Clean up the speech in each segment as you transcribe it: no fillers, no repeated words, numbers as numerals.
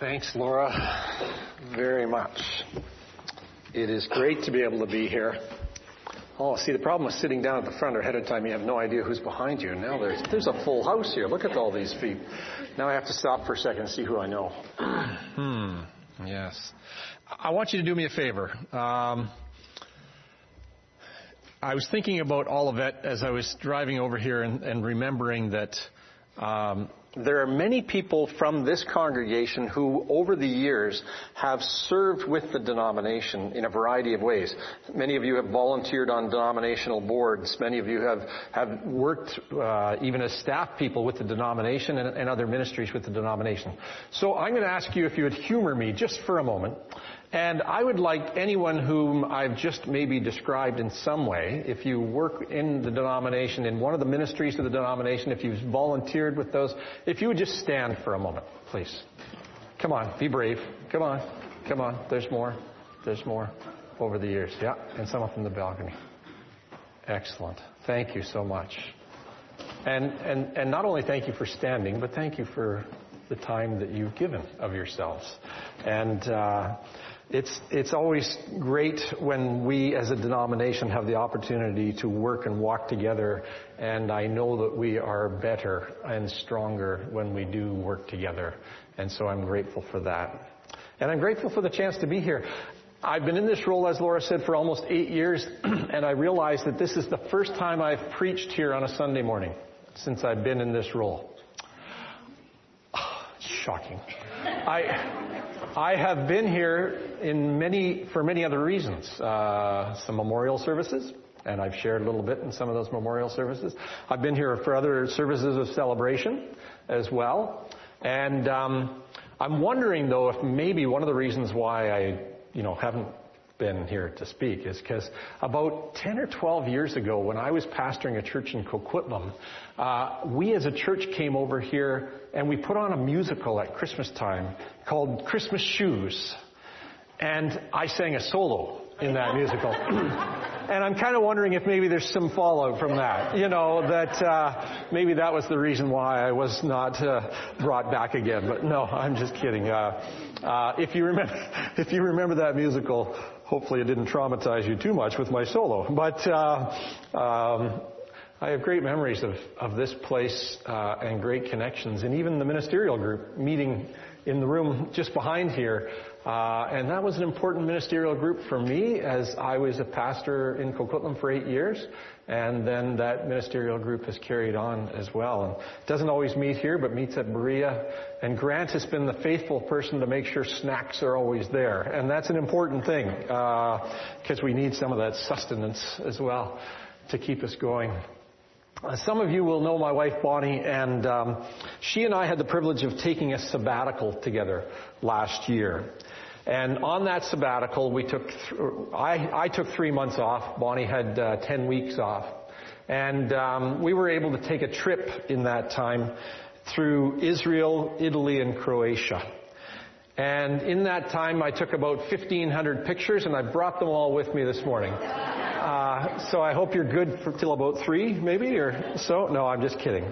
Thanks, Laura, very much. It is great to be able to be here. Oh, see, the problem with sitting down at the front or ahead of time, you have no idea who's behind you. Now there's a full house here. Look at all these feet. Now I have to stop for a second and see who I know. Yes. I want you to do me a favor. I was thinking about all of it as I was driving over here and remembering that there are many people from this congregation who, over the years, have served with the denomination in a variety of ways. Many of you have volunteered on denominational boards. Many of you have worked even as staff people with the denomination and other ministries with the denomination. So I'm going to ask you if you would humor me just for a moment. And I would like anyone whom I've just maybe described in some way, if you work in the denomination, in one of the ministries of the denomination, if you've volunteered with those, if you would just stand for a moment, please. Come on, be brave. Come on. There's more over the years. Yeah, and some up in the balcony. Excellent. Thank you so much. And not only thank you for standing, but thank you for the time that you've given of yourselves. And it's always great when we as a denomination have the opportunity to work and walk together, and I know that we are better and stronger when we do work together, and so I'm grateful for that. And I'm grateful for the chance to be here. I've been in this role, as Laura said, for almost 8 years, and I realize that this is the first time I've preached here on a Sunday morning since I've been in this role. Shocking. I have been here for many other reasons. Some memorial services, and I've shared a little bit in some of those memorial services. I've been here for other services of celebration as well. And I'm wondering, though, if maybe one of the reasons why I, haven't been here to speak is because about 10 or 12 years ago, when I was pastoring a church in Coquitlam, we as a church came over here and we put on a musical at Christmas time called Christmas Shoes. And I sang a solo in that musical. And I'm kind of wondering if maybe there's some fallout from that. That maybe that was the reason why I was not brought back again. But no, I'm just kidding. If you remember that musical, hopefully it didn't traumatize you too much with my solo. But I have great memories of this place and great connections, and even the ministerial group meeting in the room just behind here. And that was an important ministerial group for me as I was a pastor in Coquitlam for 8 years. And then that ministerial group has carried on as well. And it doesn't always meet here, but meets at Berea. And Grant has been the faithful person to make sure snacks are always there. And that's an important thing, because we need some of that sustenance as well to keep us going. Some of you will know my wife Bonnie, and she and I had the privilege of taking a sabbatical together last year. And on that sabbatical, I took 3 months off. Bonnie had 10 weeks off. And we were able to take a trip in that time through Israel, Italy, and Croatia. And in that time, I took about 1,500 pictures, and I brought them all with me this morning. So I hope you're good till about 3, maybe, or so. No, I'm just kidding.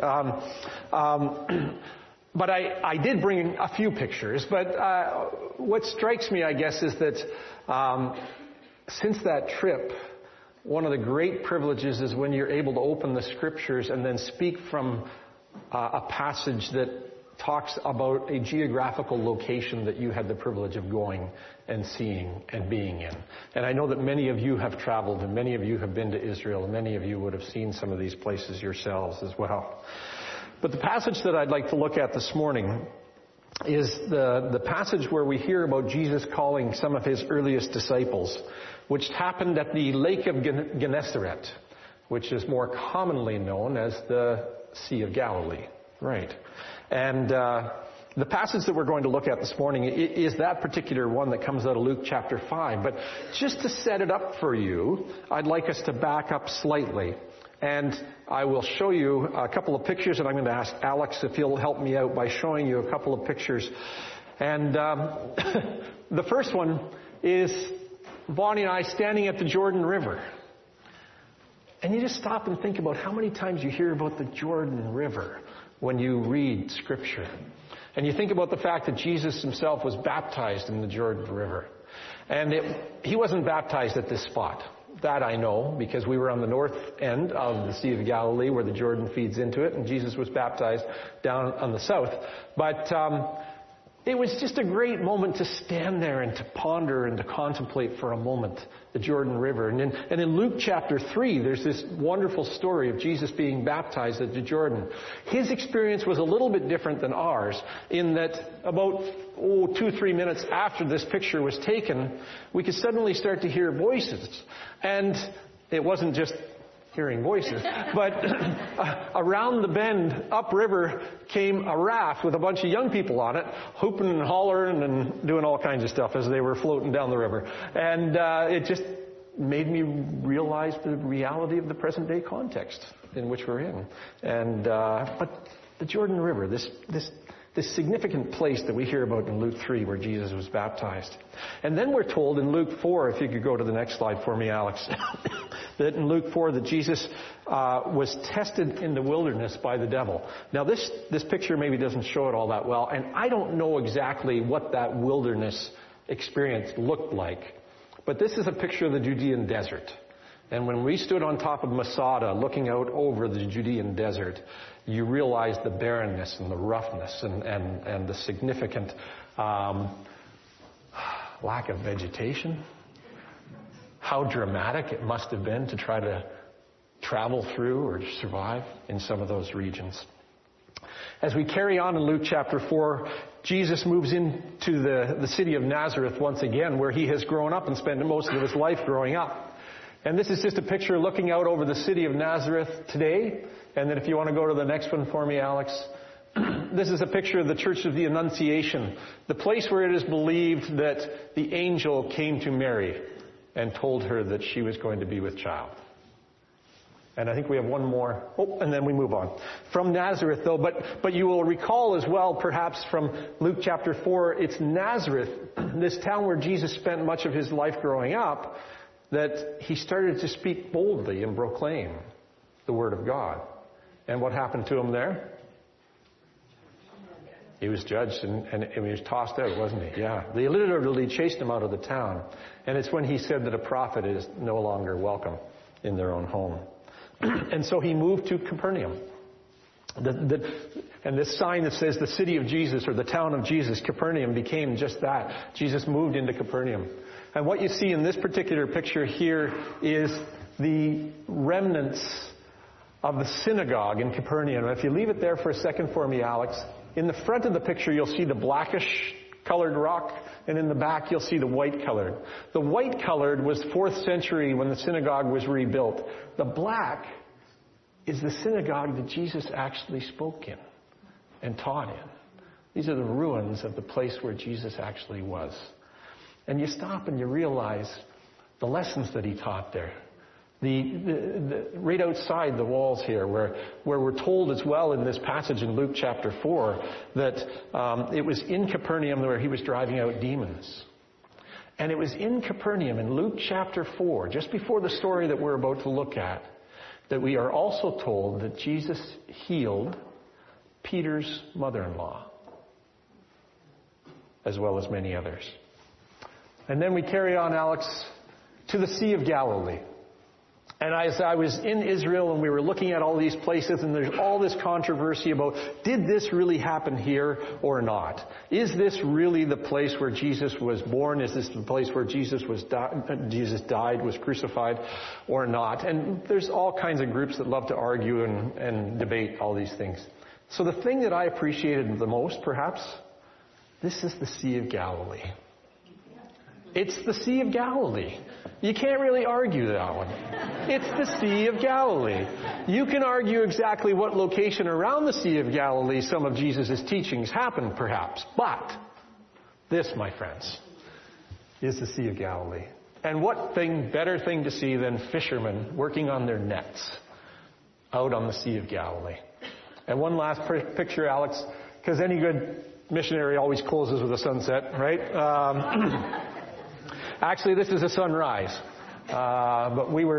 But I did bring a few pictures. But what strikes me, I guess, is that since that trip, one of the great privileges is when you're able to open the Scriptures and then speak from a passage that talks about a geographical location that you had the privilege of going and seeing and being in. And I know that many of you have traveled, and many of you have been to Israel, and many of you would have seen some of these places yourselves as well. But the passage that I'd like to look at this morning is the passage where we hear about Jesus calling some of his earliest disciples, which happened at the Lake of Gennesaret, which is more commonly known as the Sea of Galilee. Right. And the passage that we're going to look at this morning is that particular one that comes out of Luke chapter 5. But just to set it up for you, I'd like us to back up slightly. And I will show you a couple of pictures, and I'm going to ask Alex if he'll help me out by showing you a couple of pictures. And the first one is Bonnie and I standing at the Jordan River. And you just stop and think about how many times you hear about the Jordan River when you read Scripture. And you think about the fact that Jesus himself was baptized in the Jordan River. And he wasn't baptized at this spot. That I know, because we were on the north end of the Sea of Galilee where the Jordan feeds into it, and Jesus was baptized down on the south. But it was just a great moment to stand there and to ponder and to contemplate for a moment the Jordan River. And in Luke chapter 3, there's this wonderful story of Jesus being baptized at the Jordan. His experience was a little bit different than ours in that about 2-3 minutes after this picture was taken, we could suddenly start to hear voices. And it wasn't just hearing voices, but around the bend, upriver, came a raft with a bunch of young people on it, hooping and hollering and doing all kinds of stuff as they were floating down the river. And it just made me realize the reality of the present day context in which we're in. And but the Jordan River, this significant place that we hear about in Luke 3 where Jesus was baptized. And then we're told in Luke 4, if you could go to the next slide for me, Alex, that in Luke 4 that Jesus was tested in the wilderness by the devil. Now this picture maybe doesn't show it all that well, and I don't know exactly what that wilderness experience looked like. But this is a picture of the Judean desert. And when we stood on top of Masada looking out over the Judean desert, you realize the barrenness and the roughness and the significant lack of vegetation. How dramatic it must have been to try to travel through or survive in some of those regions. As we carry on in Luke chapter 4, Jesus moves into the city of Nazareth once again, where he has grown up and spent most of his life growing up. And this is just a picture looking out over the city of Nazareth today. And then if you want to go to the next one for me, Alex. This is a picture of the Church of the Annunciation, the place where it is believed that the angel came to Mary and told her that she was going to be with child. And I think we have one more. And then we move on. From Nazareth, though, but you will recall as well, perhaps from Luke chapter 4, it's Nazareth, this town where Jesus spent much of his life growing up, that he started to speak boldly and proclaim the Word of God. And what happened to him there? He was judged and he was tossed out, wasn't he? Yeah. They literally chased him out of the town. And it's when he said that a prophet is no longer welcome in their own home. And so he moved to Capernaum. And this sign that says the city of Jesus or the town of Jesus, Capernaum, became just that. Jesus moved into Capernaum. And what you see in this particular picture here is the remnants of the synagogue in Capernaum. If you leave it there for a second for me, Alex, in the front of the picture you'll see the blackish colored rock, and in the back you'll see the white colored. The white colored was 4th century when the synagogue was rebuilt. The black is the synagogue that Jesus actually spoke in and taught in. These are the ruins of the place where Jesus actually was. And you stop and you realize the lessons that he taught there. The right outside the walls here, where we're told as well in this passage in Luke chapter 4 that it was in Capernaum where he was driving out demons. And it was in Capernaum in Luke chapter 4, just before the story that we're about to look at, that we are also told that Jesus healed Peter's mother-in-law, as well as many others. And then we carry on, Alex, to the Sea of Galilee. And as I was in Israel and we were looking at all these places, and there's all this controversy about, did this really happen here or not? Is this really the place where Jesus was born? Is this the place where Jesus died, was crucified, or not? And there's all kinds of groups that love to argue and debate all these things. So the thing that I appreciated the most, perhaps, this is the Sea of Galilee. It's the Sea of Galilee. You can't really argue that one. It's the Sea of Galilee. You can argue exactly what location around the Sea of Galilee some of Jesus' teachings happened, perhaps. But this, my friends, is the Sea of Galilee. And what better thing to see than fishermen working on their nets out on the Sea of Galilee. And one last picture, Alex, because any good missionary always closes with a sunset, right? Actually, this is a sunrise, but we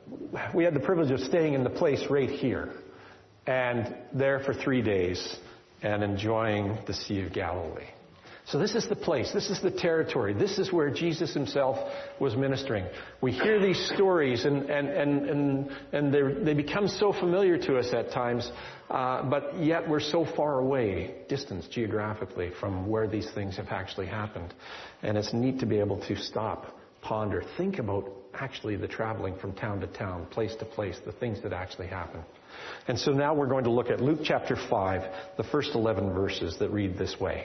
had the privilege of staying in the place right here, and there for 3 days, and enjoying the Sea of Galilee. So this is the place, this is the territory, this is where Jesus himself was ministering. We hear these stories and they become so familiar to us at times, but yet we're so far away, distanced geographically from where these things have actually happened. And it's neat to be able to stop, ponder, think about actually the traveling from town to town, place to place, the things that actually happen. And so now we're going to look at Luke chapter 5, the first 11 verses that read this way.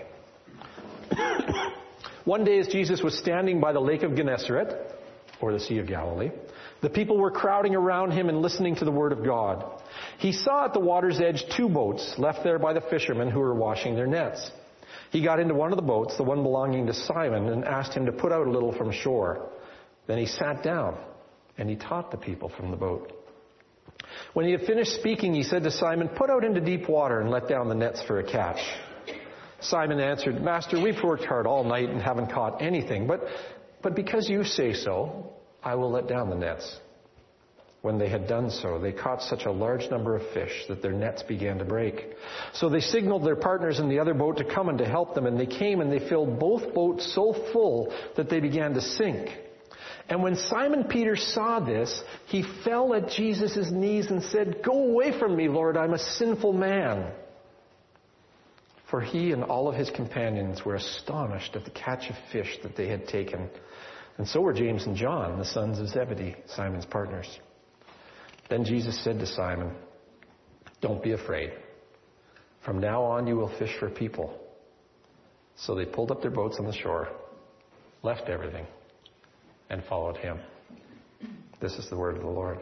One day as Jesus was standing by the lake of Gennesaret, or the Sea of Galilee, the people were crowding around him and listening to the word of God. He saw at the water's edge 2 boats left there by the fishermen who were washing their nets. He got into one of the boats, the one belonging to Simon, and asked him to put out a little from shore. Then he sat down and he taught the people from the boat. When he had finished speaking, he said to Simon, "Put out into deep water and let down the nets for a catch." Simon answered, "Master, we've worked hard all night and haven't caught anything, but because you say so, I will let down the nets." When they had done so, they caught such a large number of fish that their nets began to break. So they signaled their partners in the other boat to come and to help them, and they came and they filled both boats so full that they began to sink. And when Simon Peter saw this, he fell at Jesus' knees and said, "Go away from me, Lord, I'm a sinful man." For he and all of his companions were astonished at the catch of fish that they had taken. And so were James and John, the sons of Zebedee, Simon's partners. Then Jesus said to Simon, "Don't be afraid. From now on you will fish for people." So they pulled up their boats on the shore, left everything, and followed him. This is the word of the Lord.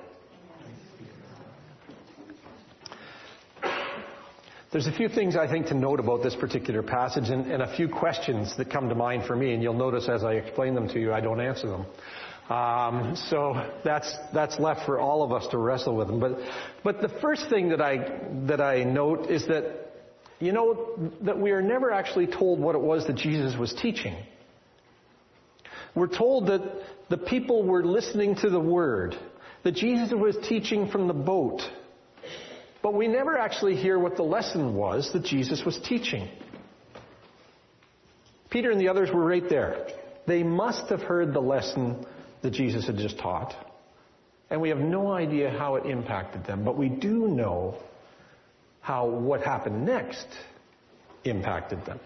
There's a few things I think to note about this particular passage and a few questions that come to mind for me, and you'll notice as I explain them to you, I don't answer them. So that's left for all of us to wrestle with them. But the first thing that I note is that, that we are never actually told what it was that Jesus was teaching. We're told that the people were listening to the word, that Jesus was teaching from the boat. But we never actually hear what the lesson was that Jesus was teaching. Peter and the others were right there. They must have heard the lesson that Jesus had just taught. And we have no idea how it impacted them. But we do know how what happened next impacted them.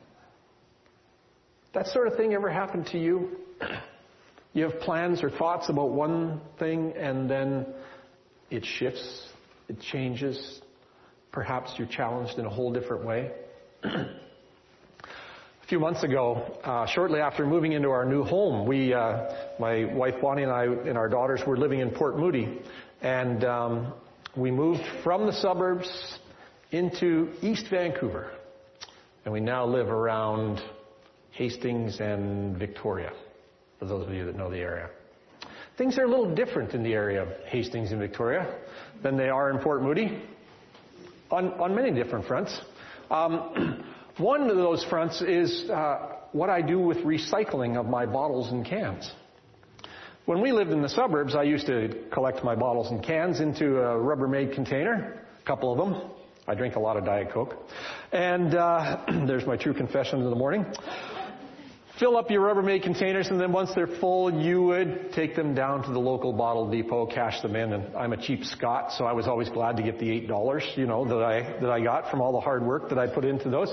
That sort of thing ever happened to you? You have plans or thoughts about one thing and then it shifts. It changes. Perhaps you're challenged in a whole different way. A few months ago, shortly after moving into our new home, my wife Bonnie and I and our daughters were living in Port Moody. And we moved from the suburbs into East Vancouver. And we now live around Hastings and Victoria, for those of you that know the area. Things are a little different in the area of Hastings and Victoria than they are in Port Moody on many different fronts. One of those fronts is what I do with recycling of my bottles and cans. When we lived in the suburbs, I used to collect my bottles and cans into a Rubbermaid container, a couple of them. I drink a lot of Diet Coke. And there's my true confession in the morning. Fill up your Rubbermaid containers, and then once they're full, you would take them down to the local bottle depot, cash them in. And I'm a cheap Scot, so I was always glad to get the $8, that I got from all the hard work that I put into those.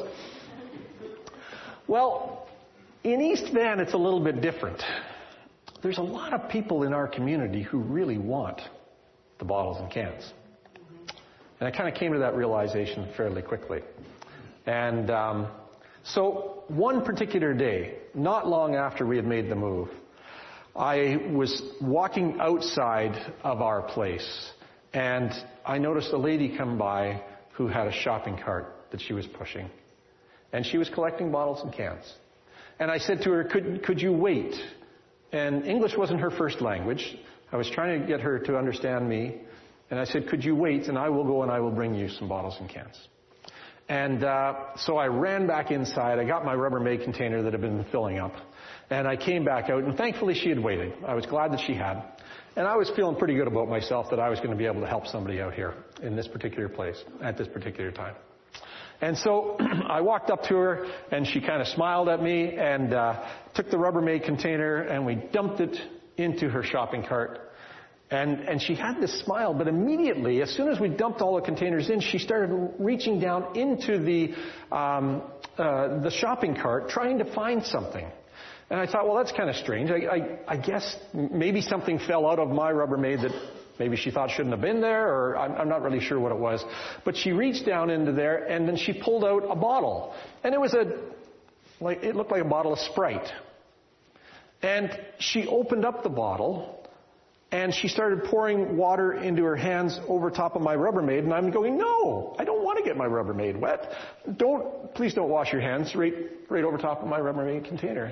Well, in East Van, it's a little bit different. There's a lot of people in our community who really want the bottles and cans. And I kind of came to that realization fairly quickly. And so one particular day, not long after we had made the move, I was walking outside of our place, and I noticed a lady come by who had a shopping cart that she was pushing. And she was collecting bottles and cans. And I said to her, could you wait? And English wasn't her first language. I was trying to get her to understand me. And I said, could you wait, and I will go and I will bring you some bottles and cans. And so I ran back inside. I got my Rubbermaid container that had been filling up. And I came back out, and thankfully she had waited. I was glad that she had. And I was feeling pretty good about myself that I was going to be able to help somebody out here in this particular place at this particular time. And so I walked up to her, and she kind of smiled at me and took the Rubbermaid container, and we dumped it into her shopping cart. And she had this smile, but immediately, as soon as we dumped all the containers in, she started reaching down into the shopping cart, trying to find something. And I thought, well, that's kind of strange. I guess maybe something fell out of my Rubbermaid that maybe she thought shouldn't have been there, or I'm not really sure what it was. But she reached down into there, and then she pulled out a bottle. And it was it looked like a bottle of Sprite. And she opened up the bottle, and she started pouring water into her hands over top of my Rubbermaid. And I'm going, no, I don't want to get my Rubbermaid wet. Please don't wash your hands right over top of my Rubbermaid container.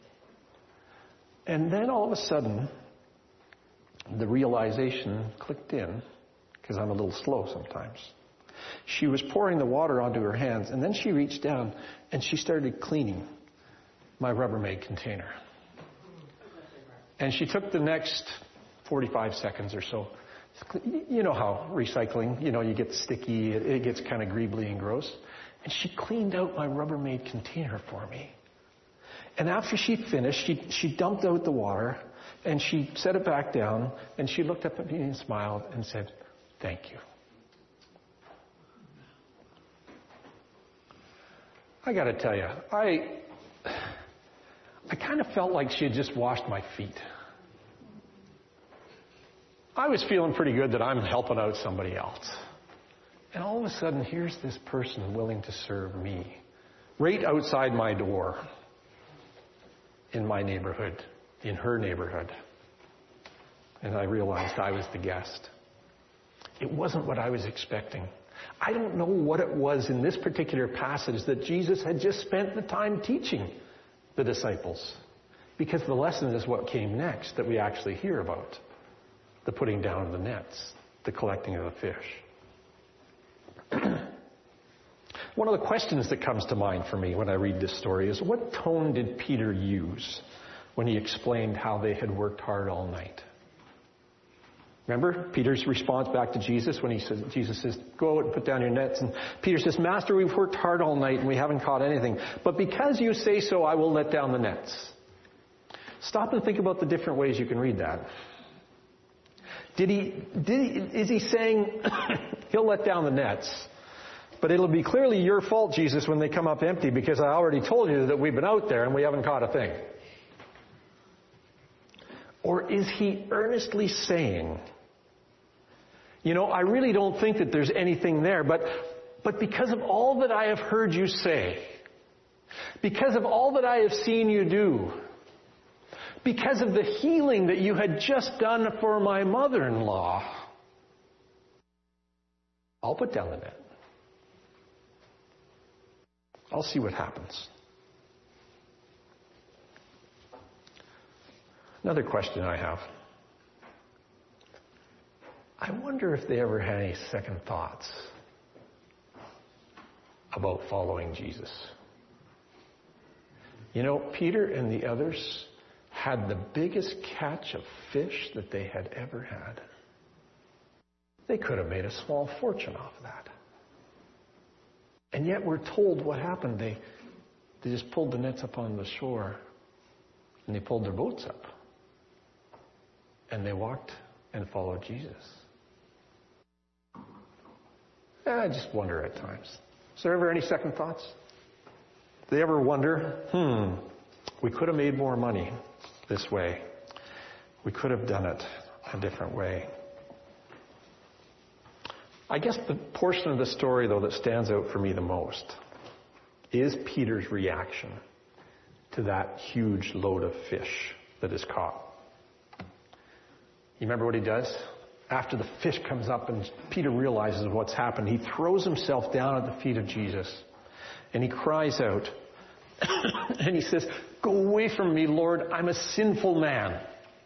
And then all of a sudden, the realization clicked in, because I'm a little slow sometimes. She was pouring the water onto her hands, and then she reached down and she started cleaning my Rubbermaid container. And she took the next 45 seconds or so. You know how recycling, you get sticky, it gets kind of greebly and gross. And she cleaned out my Rubbermaid container for me. And after she finished, she dumped out the water, and she set it back down, and she looked up at me and smiled and said, "Thank you." I got to tell you, I kind of felt like she had just washed my feet. I was feeling pretty good that I'm helping out somebody else. And all of a sudden, here's this person willing to serve me right outside my door in my neighborhood, in her neighborhood. And I realized I was the guest. It wasn't what I was expecting. I don't know what it was in this particular passage that Jesus had just spent the time teaching the disciples. Because the lesson is what came next that we actually hear about. The putting down of the nets, the collecting of the fish. One of the questions that comes to mind for me when I read this story is, what tone did Peter use when he explained how they had worked hard all night? Remember Peter's response back to Jesus when Jesus says, "Go out and put down your nets." And Peter says, "Master, we've worked hard all night and we haven't caught anything. But because you say so, I will let down the nets." Stop and think about the different ways you can read that. Is he saying he'll let down the nets, but it'll be clearly your fault, Jesus, when they come up empty, because I already told you that we've been out there and we haven't caught a thing? Or is he earnestly saying, I really don't think that there's anything there, but because of all that I have heard you say, because of all that I have seen you do, because of the healing that you had just done for my mother-in-law, I'll put down the net. I'll see what happens. Another question I have. I wonder if they ever had any second thoughts about following Jesus. Peter and the others had the biggest catch of fish that they had ever had. They could have made a small fortune off that. And yet we're told what happened. They just pulled the nets up on the shore, and they pulled their boats up. And they walked and followed Jesus. I just wonder at times. Is there ever any second thoughts? Do they ever wonder, we could have made more money this way. We could have done it a different way. I guess the portion of the story, though, that stands out for me the most is Peter's reaction to that huge load of fish that is caught. You remember what he does? After the fish comes up and Peter realizes what's happened, he throws himself down at the feet of Jesus and he cries out and he says, "Go away from me, Lord, I'm a sinful man."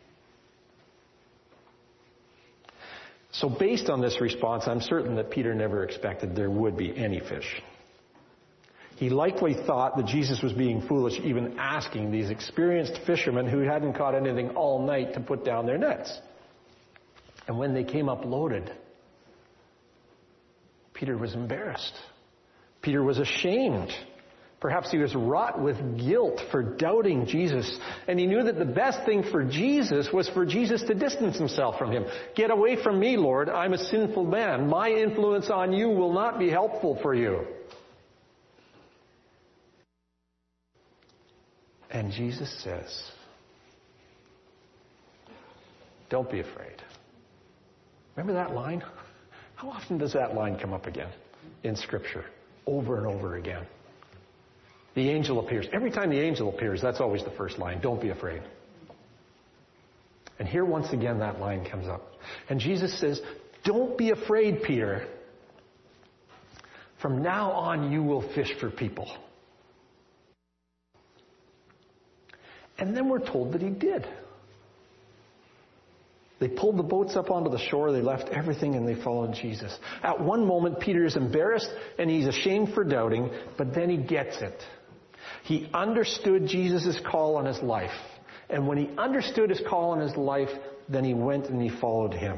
So based on this response, I'm certain that Peter never expected there would be any fish. He likely thought that Jesus was being foolish, even asking these experienced fishermen who hadn't caught anything all night to put down their nets. And when they came up loaded, Peter was embarrassed. Peter was ashamed. Perhaps he was wrought with guilt for doubting Jesus. And he knew that the best thing for Jesus was for Jesus to distance himself from him. Get away from me, Lord. I'm a sinful man. My influence on you will not be helpful for you. And Jesus says, don't be afraid. Remember that line? How often does that line come up again in Scripture? Over and over again. The angel appears. Every time the angel appears, that's always the first line. Don't be afraid. And here once again that line comes up. And Jesus says, don't be afraid, Peter. From now on you will fish for people. And then we're told that he did. They pulled the boats up onto the shore, they left everything, and they followed Jesus. At one moment, Peter is embarrassed and he's ashamed for doubting, but then he gets it. He understood Jesus' call on his life. And when he understood his call on his life, then he went and he followed him.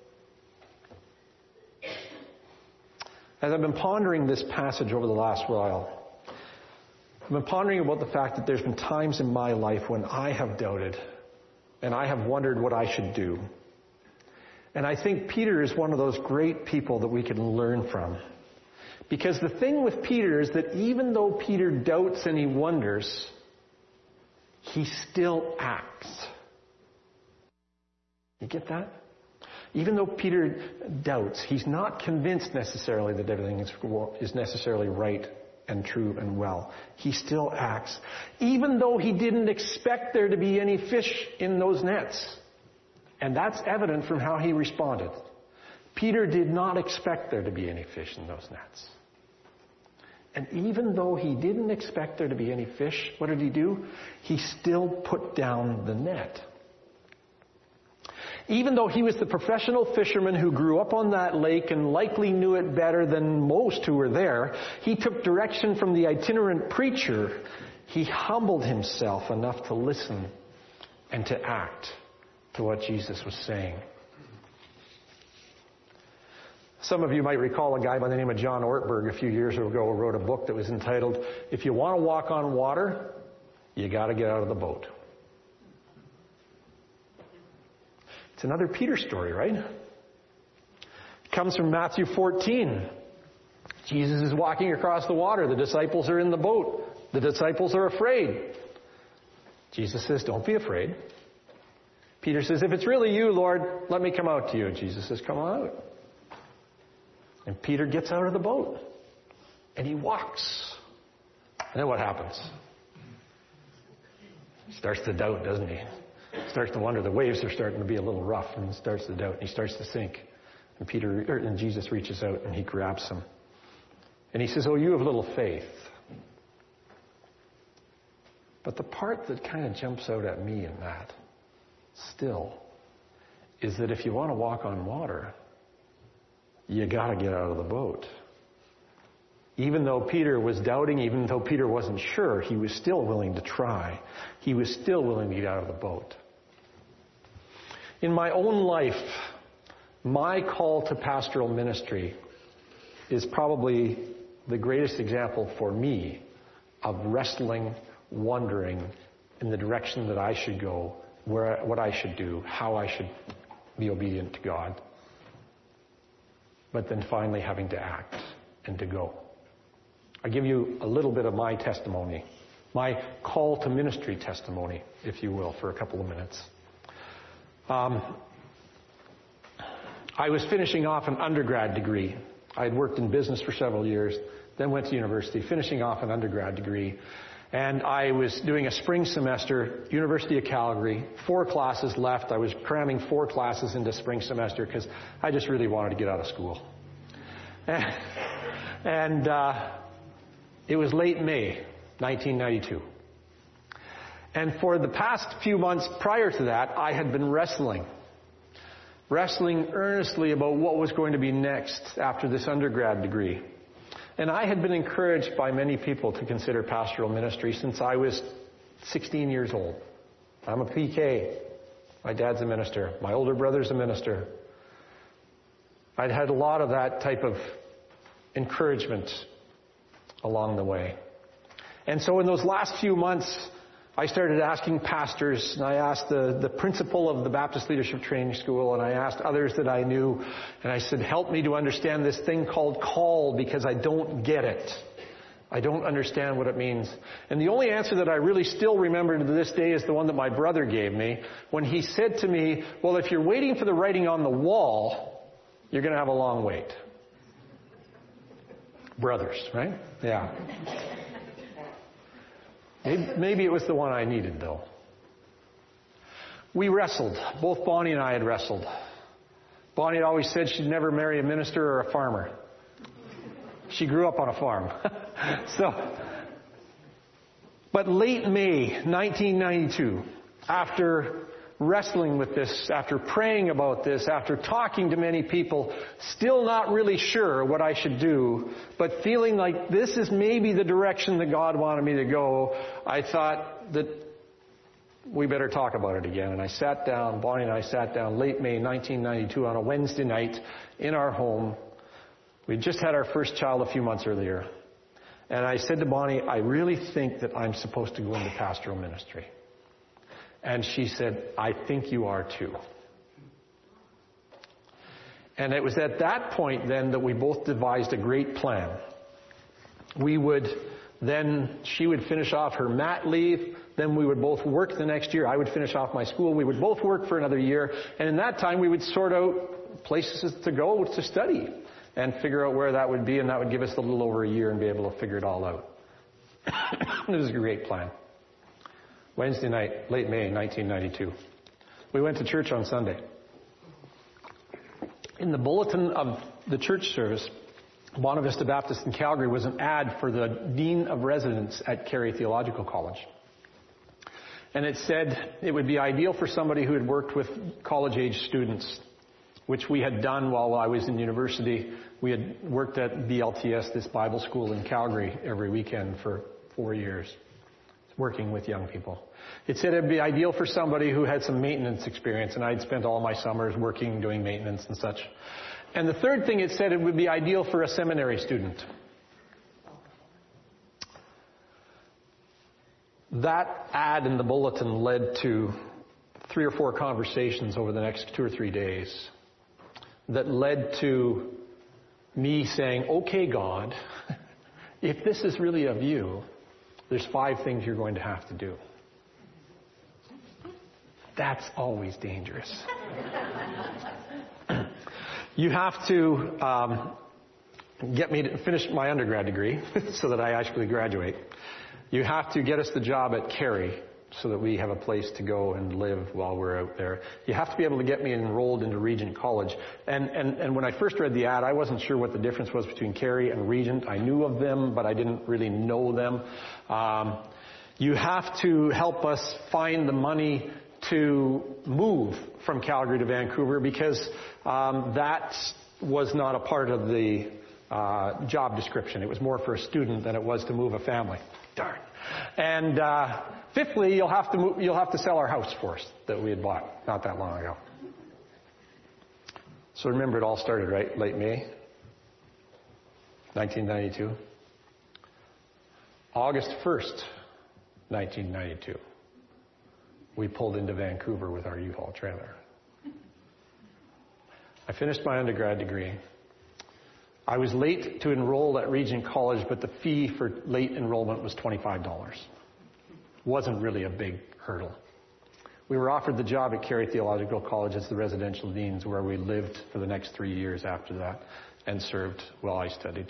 As I've been pondering this passage over the last while, I've been pondering about the fact that there's been times in my life when I have doubted and I have wondered what I should do. And I think Peter is one of those great people that we can learn from. Because the thing with Peter is that even though Peter doubts and he wonders, he still acts. You get that? Even though Peter doubts, he's not convinced necessarily that everything is necessarily right and true and well. He still acts. Even though he didn't expect there to be any fish in those nets. And that's evident from how he responded. Peter did not expect there to be any fish in those nets. And even though he didn't expect there to be any fish, what did he do? He still put down the net. Even though he was the professional fisherman who grew up on that lake and likely knew it better than most who were there, he took direction from the itinerant preacher. He humbled himself enough to listen and to act to what Jesus was saying. Some of you might recall a guy by the name of John Ortberg a few years ago who wrote a book that was entitled, "If You Want to Walk on Water, You Got to Get Out of the Boat." It's another Peter story, right? It comes from Matthew 14. Jesus is walking across the water. The disciples are in the boat. The disciples are afraid. Jesus says, don't be afraid. Peter says, if it's really you, Lord, let me come out to you. Jesus says, come on out. And Peter gets out of the boat. And he walks. And then what happens? He starts to doubt, doesn't he? Starts to wonder. The waves are starting to be a little rough, and he starts to doubt, and he starts to sink. And Jesus reaches out and he grabs him. And he says, oh, you have little faith. But the part that kind of jumps out at me in that still is that if you want to walk on water, you got to get out of the boat. Even though Peter was doubting, even though Peter wasn't sure, he was still willing to try. He was still willing to get out of the boat. In my own life, my call to pastoral ministry is probably the greatest example for me of wrestling, wondering in the direction that I should go, what I should do, how I should be obedient to God. But then finally having to act and to go. I'll give you a little bit of my testimony, my call to ministry testimony, if you will, for a couple of minutes. I was finishing off an undergrad degree. I had worked in business for several years, then went to university, finishing off an undergrad degree. And I was doing a spring semester, University of Calgary, 4 classes left. I was cramming 4 classes into spring semester because I just really wanted to get out of school. And it was late May, 1992. And for the past few months prior to that, I had been wrestling earnestly about what was going to be next after this undergrad degree. And I had been encouraged by many people to consider pastoral ministry since I was 16 years old. I'm a PK. My dad's a minister. My older brother's a minister. I'd had a lot of that type of encouragement along the way. And so in those last few months, I started asking pastors, and I asked the principal of the Baptist Leadership Training School, and I asked others that I knew, and I said, help me to understand this thing called call, because I don't get it. I don't understand what it means. And the only answer that I really still remember to this day is the one that my brother gave me, when he said to me, well, if you're waiting for the writing on the wall, you're going to have a long wait. Brothers, right? Yeah. Maybe it was the one I needed, though. We wrestled. Both Bonnie and I had wrestled. Bonnie had always said she'd never marry a minister or a farmer. She grew up on a farm. But late May 1992, after wrestling with this, after praying about this, after talking to many people, still not really sure what I should do, but feeling like this is maybe the direction that God wanted me to go, I thought that we better talk about it again. And I sat down, Bonnie and I sat down late May 1992 on a Wednesday night in our home. We'd just had our first child a few months earlier. And I said to Bonnie, I really think that I'm supposed to go into pastoral ministry. And she said, I think you are too. And it was at that point then that we both devised a great plan. She would finish off her mat leave. Then we would both work the next year. I would finish off my school. We would both work for another year. And in that time, we would sort out places to go to study and figure out where that would be. And that would give us a little over a year and be able to figure it all out. It was a great plan. Wednesday night, late May 1992. We went to church on Sunday. In the bulletin of the church service, Bonavista Baptist in Calgary was an ad for the Dean of Residence at Carey Theological College. And it said it would be ideal for somebody who had worked with college-age students, which we had done while I was in university. We had worked at BLTS, this Bible school in Calgary, every weekend for 4 years, working with young people. It said it would be ideal for somebody who had some maintenance experience, and I'd spent all my summers working, doing maintenance and such. And the third thing, it said it would be ideal for a seminary student. That ad in the bulletin led to 3 or 4 conversations over the next 2 or 3 days that led to me saying, okay, God, if this is really of you, there's 5 things you're going to have to do. That's always dangerous. You have to get me to finish my undergrad degree so that I actually graduate. You have to get us the job at Carey so that we have a place to go and live while we're out there. You have to be able to get me enrolled into Regent College. And when I first read the ad, I wasn't sure what the difference was between Carey and Regent. I knew of them, but I didn't really know them. You have to help us find the money to move from Calgary to Vancouver, because that was not a part of the job description. It was more for a student than it was to move a family. Darn. And fifthly, you'll have to sell our house for us that we had bought not that long ago. So remember, it all started right late May 1992. August 1st, 1992. We pulled into Vancouver with our U-Haul trailer. I finished my undergrad degree. I was late to enroll at Regent College, but the fee for late enrollment was $25. Wasn't really a big hurdle. We were offered the job at Carey Theological College as the residential deans, where we lived for the next 3 years after that and served while I studied.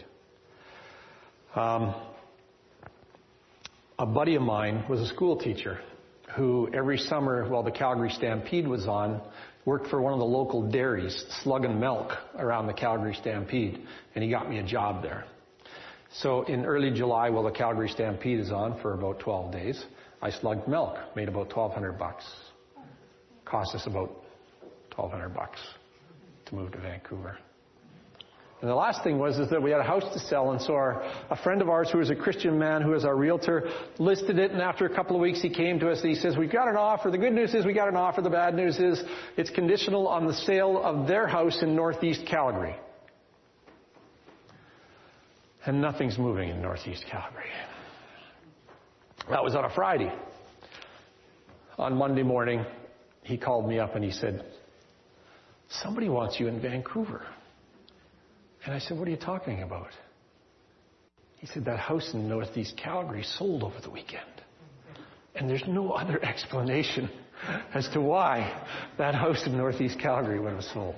A buddy of mine was a school teacher who every summer while the Calgary Stampede was on worked for one of the local dairies, slugging milk around the Calgary Stampede, and he got me a job there. So in early July, while the Calgary Stampede is on for about 12 days, I slugged milk, made about $1,200. Cost us about $1,200 to move to Vancouver. And the last thing was that we had a house to sell, and so a friend of ours who was a Christian man, who is our realtor, listed it, and after a couple of weeks he came to us and he says, we've got an offer. The good news is we got an offer. The bad news is it's conditional on the sale of their house in northeast Calgary. And nothing's moving in Northeast Calgary. That was on a Friday. On Monday morning, he called me up and he said, somebody wants you in Vancouver. And I said, what are you talking about? He said, that house in Northeast Calgary sold over the weekend. And there's no other explanation as to why that house in Northeast Calgary would have sold.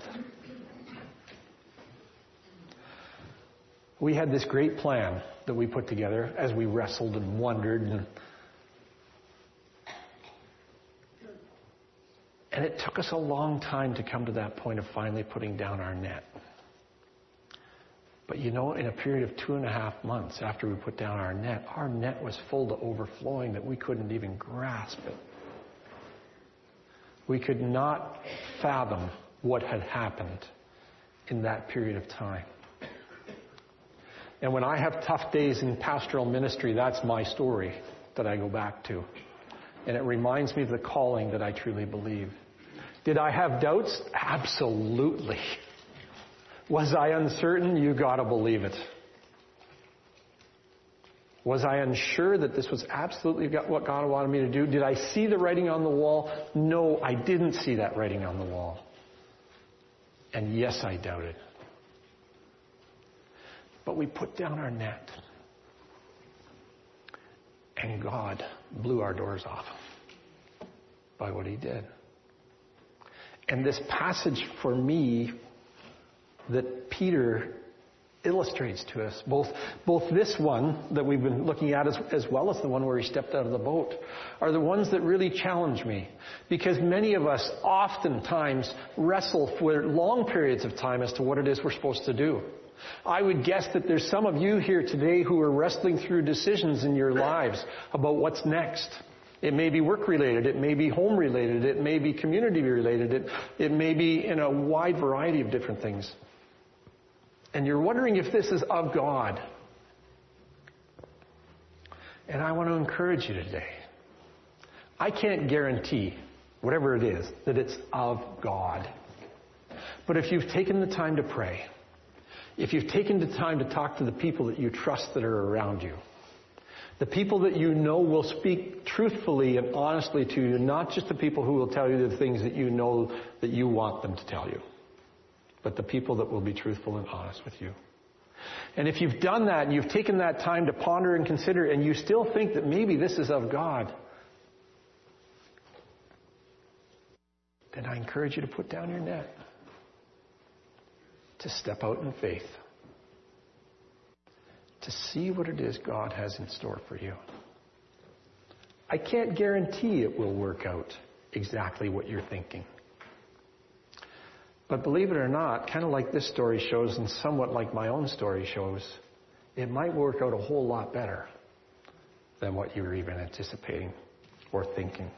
We had this great plan that we put together as we wrestled and wondered. And it took us a long time to come to that point of finally putting down our net. But in a period of 2.5 months after we put down our net was full to overflowing that we couldn't even grasp it. We could not fathom what had happened in that period of time. And when I have tough days in pastoral ministry, that's my story that I go back to. And it reminds me of the calling that I truly believe. Did I have doubts? Absolutely. Was I uncertain? You gotta believe it. Was I unsure that this was absolutely what God wanted me to do? Did I see the writing on the wall? No, I didn't see that writing on the wall. And yes, I doubted. But we put down our net. And God blew our doors off by what he did. And this passage for me that Peter illustrates to us, both this one that we've been looking at as well as the one where he stepped out of the boat, are the ones that really challenge me. Because many of us oftentimes wrestle for long periods of time as to what it is we're supposed to do. I would guess that there's some of you here today who are wrestling through decisions in your lives about what's next. It may be work-related, it may be home-related, it may be community-related, it may be in a wide variety of different things. And you're wondering if this is of God. And I want to encourage you today. I can't guarantee, whatever it is, that it's of God. But if you've taken the time to pray, if you've taken the time to talk to the people that you trust that are around you, the people that you know will speak truthfully and honestly to you, not just the people who will tell you the things that you know that you want them to tell you, but the people that will be truthful and honest with you. And if you've done that and you've taken that time to ponder and consider and you still think that maybe this is of God, then I encourage you to put down your net, to step out in faith, to see what it is God has in store for you. I can't guarantee it will work out exactly what you're thinking. But believe it or not, kind of like this story shows and somewhat like my own story shows, it might work out a whole lot better than what you were even anticipating or thinking.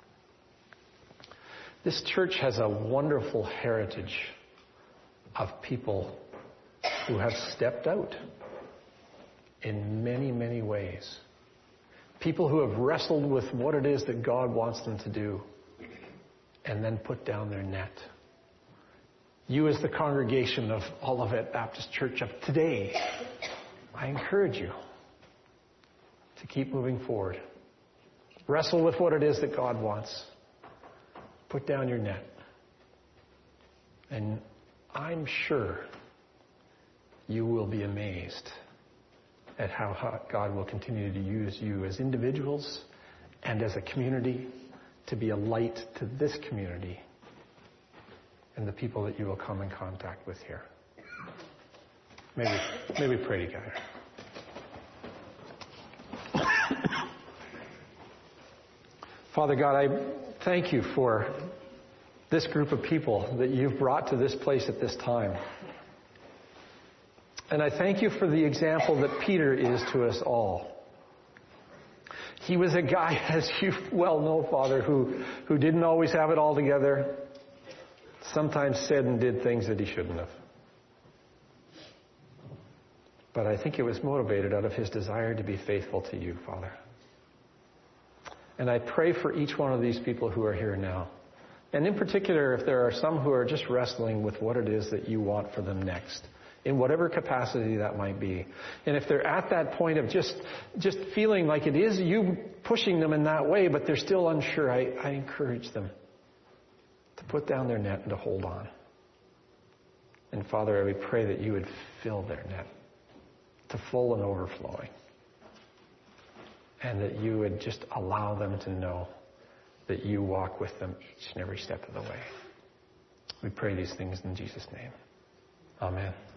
This church has a wonderful heritage of people who have stepped out in many, many ways. People who have wrestled with what it is that God wants them to do and then put down their net. You as the congregation of Olivet Baptist Church of today, I encourage you to keep moving forward. Wrestle with what it is that God wants. Put down your net. And I'm sure you will be amazed at how God will continue to use you as individuals and as a community to be a light to this community and the people that you will come in contact with here. Maybe pray together. Father God, I thank you for this group of people that you've brought to this place at this time. And I thank you for the example that Peter is to us all. He was a guy, as you well know, Father, who didn't always have it all together, sometimes said and did things that he shouldn't have. But I think it was motivated out of his desire to be faithful to you, Father. And I pray for each one of these people who are here now. And in particular, if there are some who are just wrestling with what it is that you want for them next, in whatever capacity that might be. And if they're at that point of just feeling like it is you pushing them in that way, but they're still unsure, I encourage them to put down their net and to hold on. And Father, I would pray that you would fill their net to full and overflowing. And that you would just allow them to know that you walk with them each and every step of the way. We pray these things in Jesus' name. Amen.